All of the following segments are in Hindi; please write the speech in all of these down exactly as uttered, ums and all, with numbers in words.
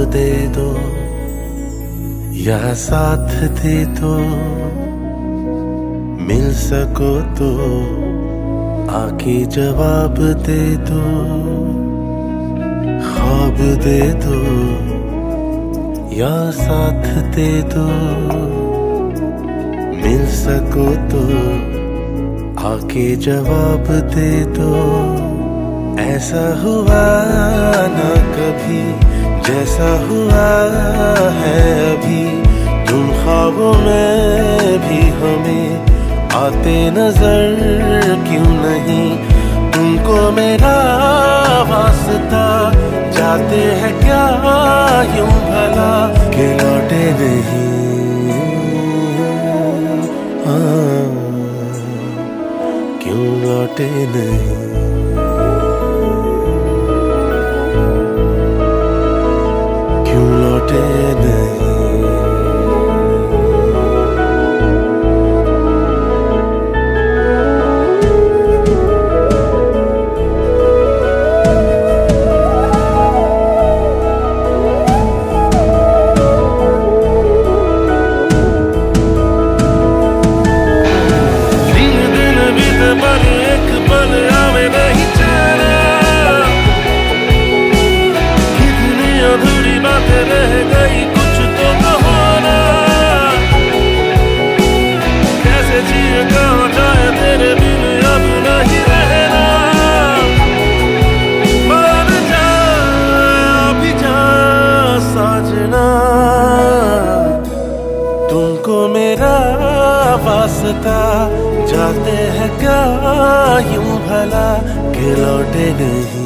दे दो या साथ दे दो, मिल सको तो आके जवाब दे दो। ख्वाब दे दो या साथ दे दो, मिल सको तो आके जवाब दे दो। ऐसा हुआ ना कभी जैसा हुआ है अभी, तुम ख्वाबों में भी हमें आते नजर क्यों नहीं। तुमको मेरा वास्ता जाते हैं क्या यूं भला कि लौटे नहीं। हाँ, क्यों लौटे नहीं। क्यों लौटे नहीं। रह गई कुछ तो कहो ना, कैसे जिए कहाँ जाए तेरे बिन अब नहीं रहना। मान जा अभी जा साजना, तुमको मेरा वास्ता जाते हैं क्या यूं भला कि लौटे नहीं।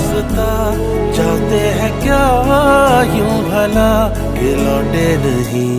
वास्ता जाते हैं क्या यूं भला कि लौटे नहीं।